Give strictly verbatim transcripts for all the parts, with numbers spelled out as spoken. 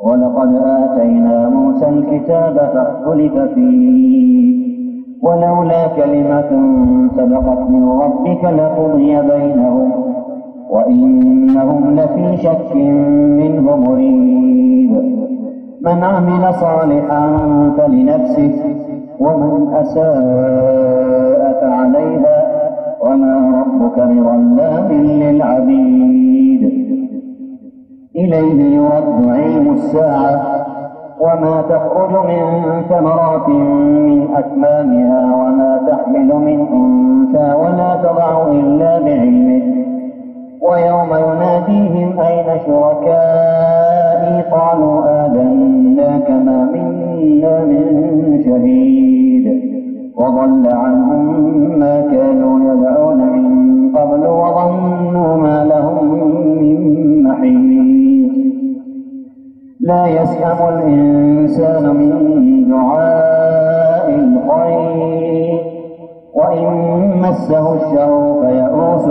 ولقد آتينا موسى الكتاب فاختلف فيه ولولا كلمة سبقت من ربك لقضي بينهم وإنهم لفي شك منه مريب. من عمل صالحا فلنفسه ومن أساء فعليها وما ربك بظلام للعبيد. إليه يرد علم الساعة وما تخرج من ثمرات من أكمامها وما تحمل من أنثى ولا تضع إلا بعلمه. ويوم يناديهم أين شركائي قالوا آذناك ما منا من شهيد وضل عنهم ما كانوا يدعون من قبل وظنوا ما لهم من محيص. لا يسأم الإنسان من دعاء الخير وإن مسه الشر فيئوس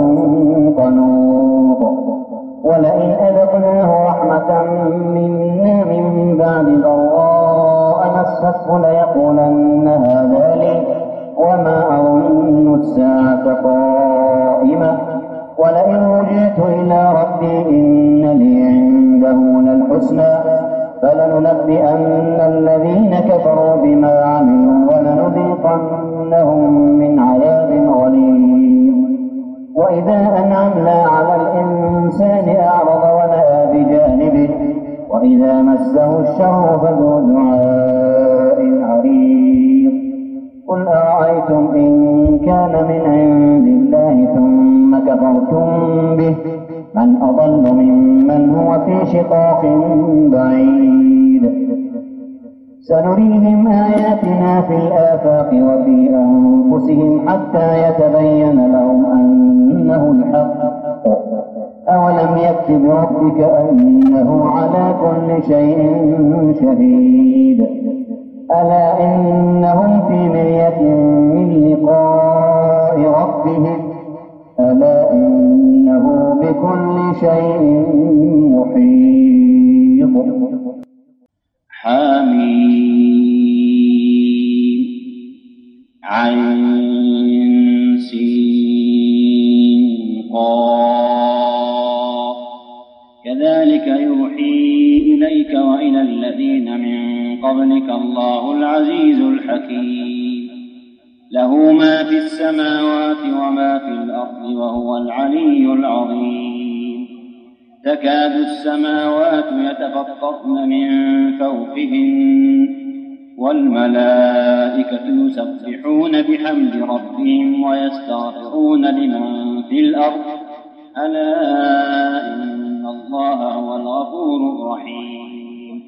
قنوط. ولئن أذقناه رحمة منا من بعد ضراء مسته ليقولن هذا لي وما أظن الساعة قائمة ولئن رجعت إلى ربي إن لي عنده للحسنى فلننبئن الذين كفروا بما عملوا ولنذيقنهم من عذاب غليظ. وإذا أنعمنا على الإنسان أعرض ونأى بجانبه وإذا مسه الشر فذو دعاء عريض. قل أرأيتم إن كان من عند الله ثم كفرتم به من أضل ممن هو في شقاق بعيد. سنريهم آياتنا في الآفاق وفي أنفسهم حتى يتبين لهم أنه الحق. أولم يكف بربك أنه على كل شيء شهيد. ألا إنهم في مرية من لقاء ربهم ألا إنه بكل شيء محيط. حميم عين سين قاف كذلك يوحي إليك وإلى الذين من قبلك الله العزيز الحكيم له ما في السماوات وما في الأرض وهو العلي العظيم. تكاد السماوات يتفطرن من فوقهن والملائكة يسبحون بحمد ربهم ويستغفرون لمن في الأرض ألا إن الله هو الغفور الرحيم.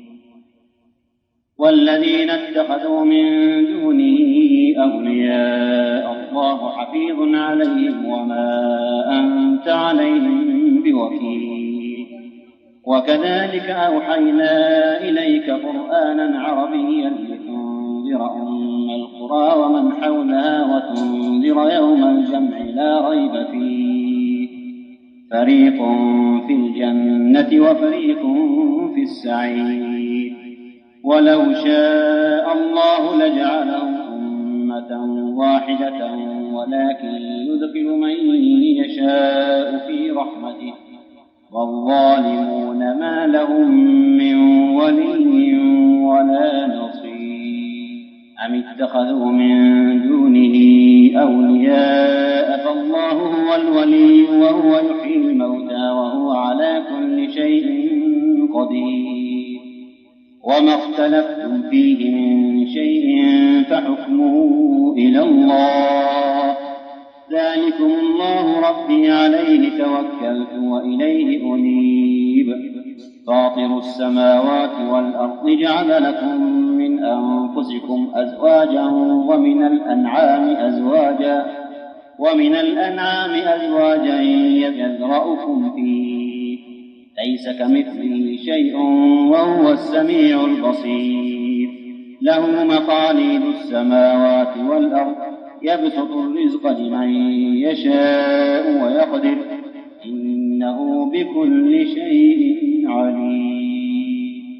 والذين اتخذوا من دونه أولياء الله حفيظ عليهم وما أنت عليهم بوكيل. وكذلك أوحينا إليك قرآنا عربيا لتنذر أم القرى ومن حولها وتنذر يوم الجمع لا ريب فيه فريق في الجنة وفريق في السعير. ولو شاء الله لجعلهم أمة واحدة ولكن يدخل من يشاء في رحمته والظالمون ما لهم من ولي ولا نصير. أم اتخذوا من دونه أولياء فالله هو الولي وهو يحيي الموتى وهو على كل شيء قدير. وما اختلفتم فيه من شيء فحكمه إلى الله ذلكم الله ربي عليه توكلت وإليه أنيب. فاطر السماوات والأرض جعل لكم من أنفسكم أزواجا ومن الأنعام أزواجا ومن الأنعام أزواجا يذرأكم فيه ليس كمثله شيء وهو السميع البصير. له مقاليد السماوات والأرض يبسط الرزق لمن يشاء ويقدر إنه بكل شيء عليم.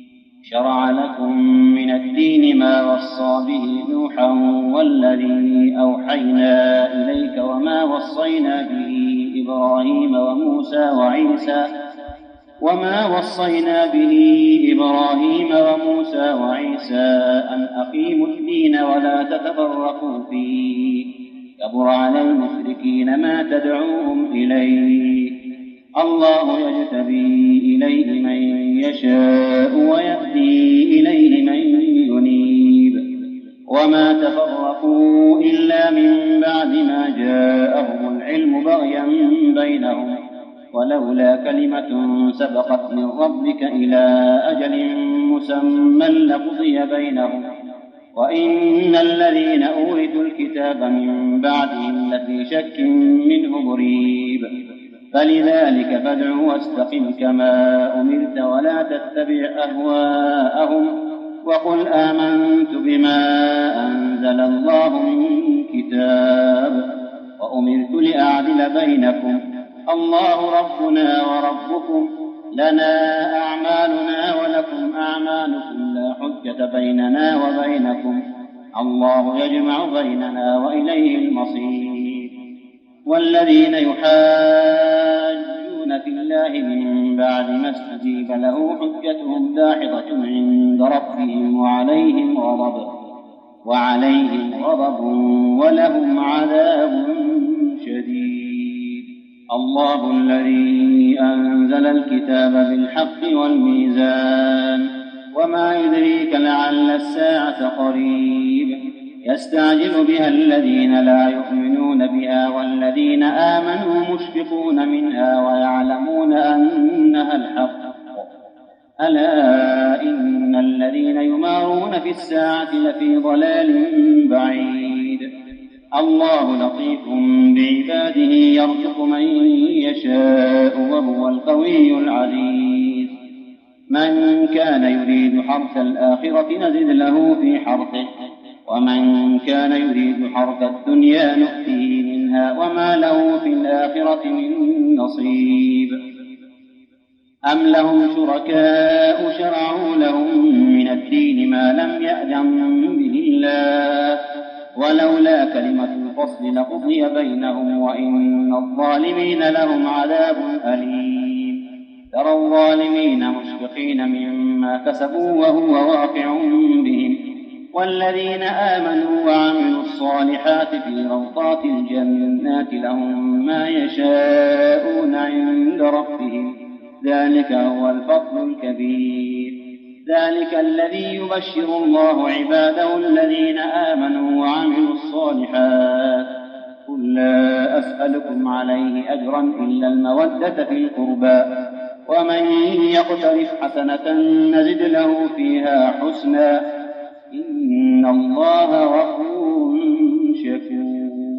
شرع لكم من الدين ما وصى به نوحا والذي أوحينا إليك وما وصينا به إبراهيم وموسى وعيسى وما وصينا به إبراهيم وموسى وعيسى أن أقيموا الدين ولا تتفرقوا فيه كبر على المشركين ما تدعوهم إليه الله يجتبي إليه من يشاء ويهدي إليه من ينيب وما تفرقوا إلا من بعد ما جاءهم العلم بغيا بينهم ولولا كلمة سبقت من ربك إلى أجل مسمى لقضي بينهم وإن الذين أورثوا الكتاب من بعدهم لفي شك منه مريب فلذلك فادع واستقم كما أمرت ولا تتبع أهواءهم وقل آمنت بما أنزل الله من كتاب وأمرت لأعدل بينكم الله ربنا وربكم لنا أعمالنا ولكم أعمالكم لا حجة بيننا وبينكم الله يجمع بيننا وإليه المصير والذين يحاجون في الله من بعد ما استجيب له حجتهم داحضة عند ربهم وعليهم غضب وعليهم غضب ولهم عذاب شديد الله الذي أنزل الكتاب بالحق والميزان وما يدريك لعل الساعة قريب يستعجل بها الذين لا يؤمنون بها والذين آمنوا مشفقون منها ويعلمون أنها الحق ألا إن الذين يمارون في الساعة لفي ضلال بعيد الله لطيف بعباده يرزق من يشاء وهو القوي العزيز من كان يريد حرث الآخرة نزد له في حرثه ومن كان يريد حرث الدنيا نؤته منها وما له في الآخرة من نصيب أم لهم شركاء شرعوا لهم من الدين ما لم يأذن به الله ولولا كلمة الفصل لقضي بينهم وإن الظالمين لهم عذاب أليم ترى الظالمين مشفقين مما كسبوا وهو واقع بهم والذين آمنوا وعملوا الصالحات في روضات الجنات لهم ما يشاءون عند ربهم ذلك هو الفضل الكبير ذلك الذي يبشر الله عباده الذين آمنوا وعملوا الصالحات قل لا أسألكم عليه أجرا إلا المودة في القربى ومن يقترف حسنة نزد له فيها حسنا إن الله غفور شكور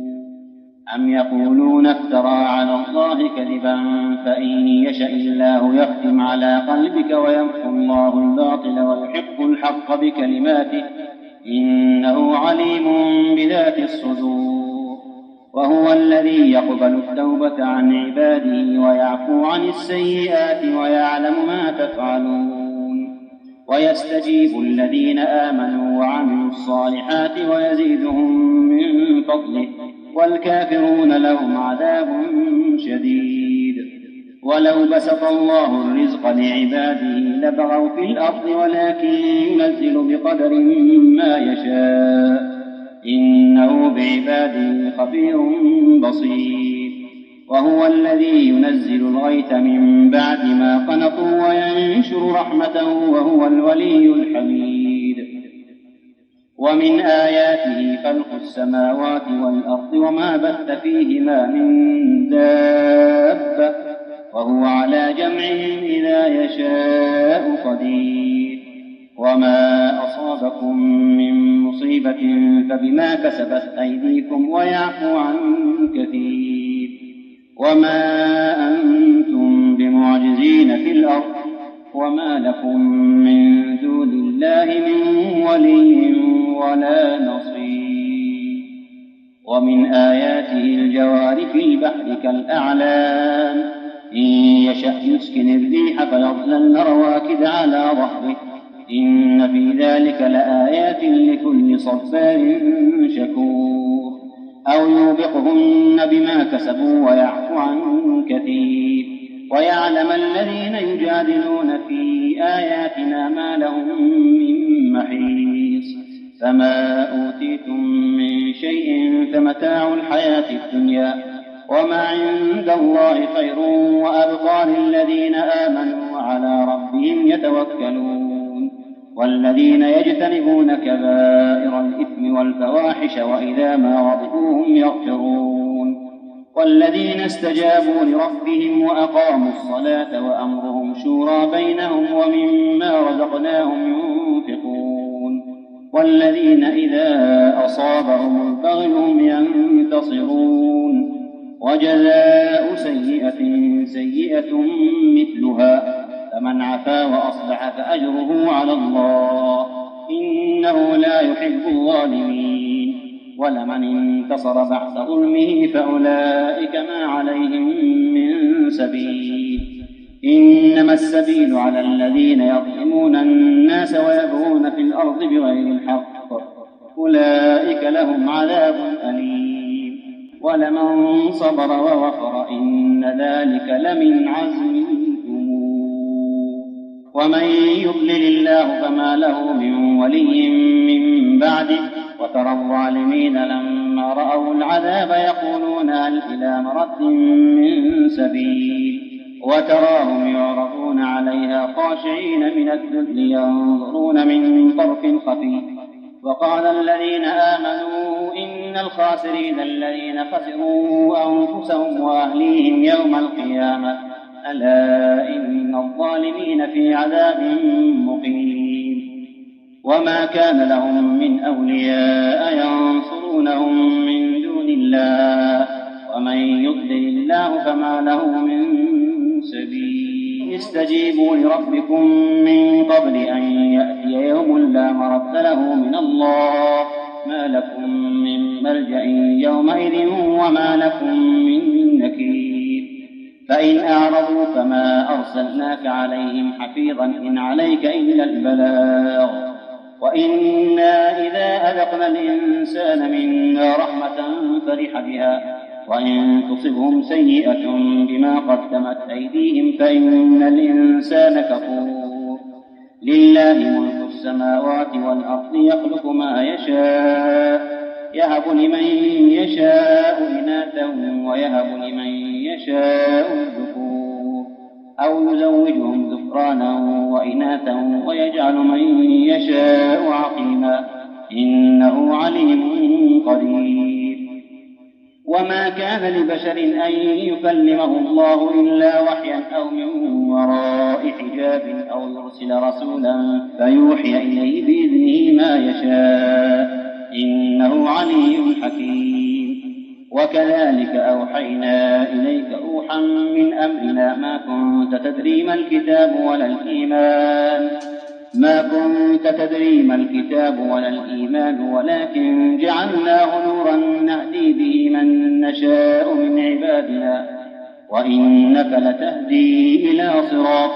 أم يقولون افترى على الله كذبا فإن يشأ الله يختم على قلبك ويمحو الله الباطل ويحق الحق بكلماته إنه عليم بذات الصدور وهو الذي يقبل التوبة عن عباده ويعفو عن السيئات ويعلم ما تفعلون ويستجيب الذين آمنوا وعملوا الصالحات ويزيدهم من فضله والكافرون لهم عذاب شديد ولو بسط الله الرزق لعباده لبغوا في الأرض ولكن ينزل بقدر ما يشاء إنه بعباده خبير بصير وهو الذي ينزل الغيث من بعد ما قنطوا وينشر رحمته وهو الولي الحميد ومن آياته خلق السماوات والأرض وما بث فيهما من دابة وهو على جمعهم إذا يشاء قدير وما أصابكم من مصيبة فبما كسبت أيديكم ويعفو عن كثير وما أنتم بمعجزين في الأرض وما لكم من دون الله من ولي ولا نصير ومن آياته الجوار في البحر كالأعلام إن يشأ يسكن الريح فيظللن رواكد على ظهره إن في ذلك لآيات لكل صبار شكور أو يوبقهن بما كسبوا ويعفو عن كثير ويعلم الذين يجادلون في آياتنا ما لهم من محيص فما أوتيتم من شيء فمتاع الحياة الدنيا وما عند الله خير وأبقى للذين آمنوا وعلى ربهم يتوكلون والذين يجتنبون كبائر الإثم والفواحش وإذا ما غضبوا هم يغفرون والذين استجابوا لربهم وأقاموا الصلاة وأمرهم شورى بينهم ومما رزقناهم ينفقون والذين إذا أصابهم البغي هم ينتصرون وجزاء سيئة سيئة مثلها فمن عفا وأصلح فأجره على الله إنه لا يحب الظالمين ولمن انتصر بعد ظلمه فأولئك ما عليهم من سبيل إنما السبيل على الذين يظلمون الناس ويبغون في الأرض بغير الحق أولئك لهم عذاب أليم ولمن صبر وغفر إن ذلك لمن عزم الأمور ومن يضلل الله فما له من ولي من بعده وترى الظالمين لما رأوا العذاب يقولون هل إلى مرد من سبيل وتراهم يعرضون عليها خاشعين من الذل ينظرون من طرف خفي وقال الذين آمنوا إن الخاسرين الذين خسروا أنفسهم وأهليهم يوم القيامة ألا إن الظالمين في عذاب مقيم وما كان لهم من أولياء ينصرونهم من دون الله ومن يضلل الله فما له من سبيل استجيبوا لربكم من قبل أن يأتي يوم لا مرد له من الله ما لكم من ملجأ يومئذ وما لكم من نكير فإن أعرضوا فما أرسلناك عليهم حفيظا إن عليك إلا البلاغ وإنا إذا أذقنا الإنسان منا رحمة فرح بها وإن تصبهم سيئة بما قدمت أيديهم فإن الإنسان كفور لله ملك السماوات والأرض يخلق ما يشاء يهب لمن يشاء إناثا ويهب لمن يشاء الذكور أو يزوجهم ذكرانا وإناثا ويجعل من يشاء عقيما إنه عليم قدير وما كان لبشر أن يكلمه الله إلا وحيا أو من وراء حجاب أو يرسل رسولا فيوحي إليه بإذنه ما يشاء إنه علي حكيم وكذلك أوحينا إليك روحا من أمرنا ما كنت تدري ما الكتاب ولا الإيمان ما كنت تدري ما الكتاب ولا الإيمان ولكن جعلناه نورا نهدي به من نشاء من عبادنا وإنك لتهدي إلى صراط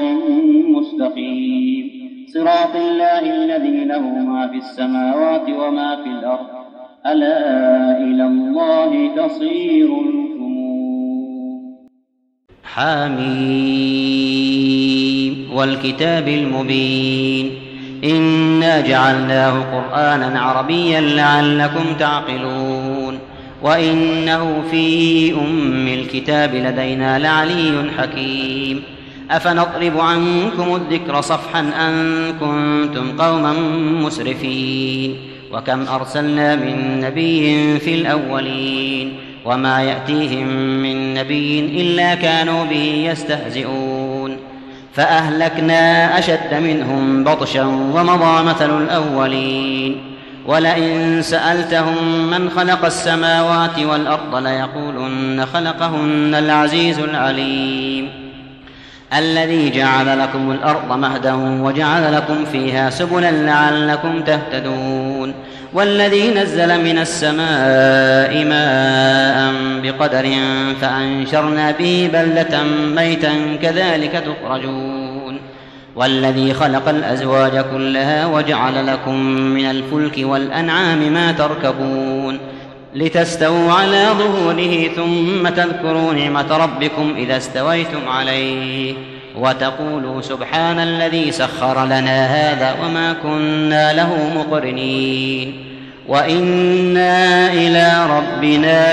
مستقيم صراط الله الذي له ما في السماوات وما في الأرض ألا إلى الله تصير الأمور حميم والكتاب المبين إنا جعلناه قرآنا عربيا لعلكم تعقلون وإنه في أم الكتاب لدينا لعلي حكيم أفنضرب عنكم الذكر صفحا أن كنتم قوما مسرفين وكم أرسلنا من نبي في الأولين وما يأتيهم من نبي إلا كانوا به يستهزئون فأهلكنا أشد منهم بطشا ومضى مثل الأولين ولئن سألتهم من خلق السماوات والأرض ليقولن خلقهن العزيز العليم الذي جعل لكم الأرض مهدا وجعل لكم فيها سبلا لعلكم تهتدون والذي نزل من السماء ماء بقدر فأنشرنا به بلدة ميتا كذلك تخرجون والذي خلق الأزواج كلها وجعل لكم من الفلك والأنعام ما تركبون لتستووا على ظهوره ثم تذكروا نعمة ربكم إذا استويتم عليه وتقولوا سبحان الذي سخر لنا هذا وما كنا له مقرنين وإنا إلى ربنا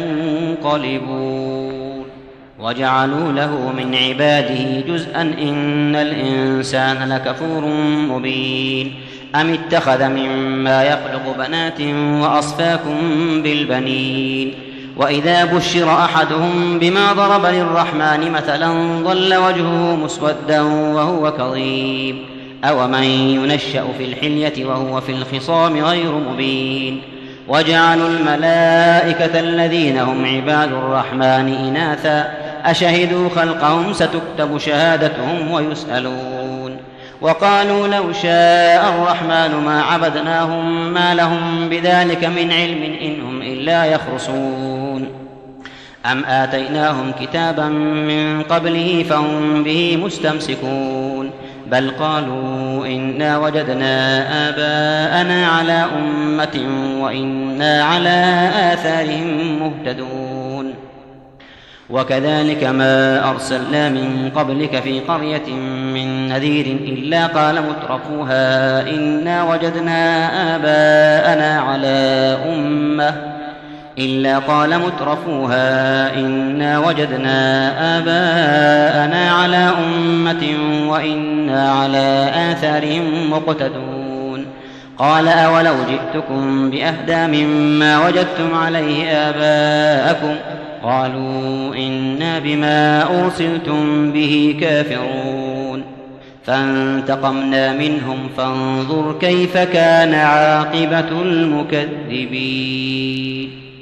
لمنقلبون وجعلوا له من عباده جزءا إن الإنسان لكفور مبين أم اتخذ مما يخلق بنات وأصفاكم بالبنين وإذا بشر أحدهم بما ضرب للرحمن مثلا ظل وجهه مسودا وهو كظيم أومن ينشأ في الحلية وهو في الخصام غير مبين وجعلوا الملائكة الذين هم عباد الرحمن إناثا أشهدوا خلقهم ستكتب شهادتهم ويسألون وقالوا لو شاء الرحمن ما عبدناهم ما لهم بذلك من علم إن هم إلا يخرصون أم آتيناهم كتابا من قبله فهم به مستمسكون بل قالوا إنا وجدنا آباءنا على أمة وإنا على آثارهم مهتدون وكذلك ما أرسلنا من قبلك في قرية من نذير إلا قال مترفوها إنا وجدنا آباءنا على أمة إلا قال مترفوها إنا وجدنا آباءنا على أمة وإنا على آثارهم مقتدون قال أولو جئتكم بأهدى مما وجدتم عليه آباءكم قالوا إنا بما أرسلتم به كافرون فانتقمنا منهم فانظر كيف كان عاقبة المكذبين.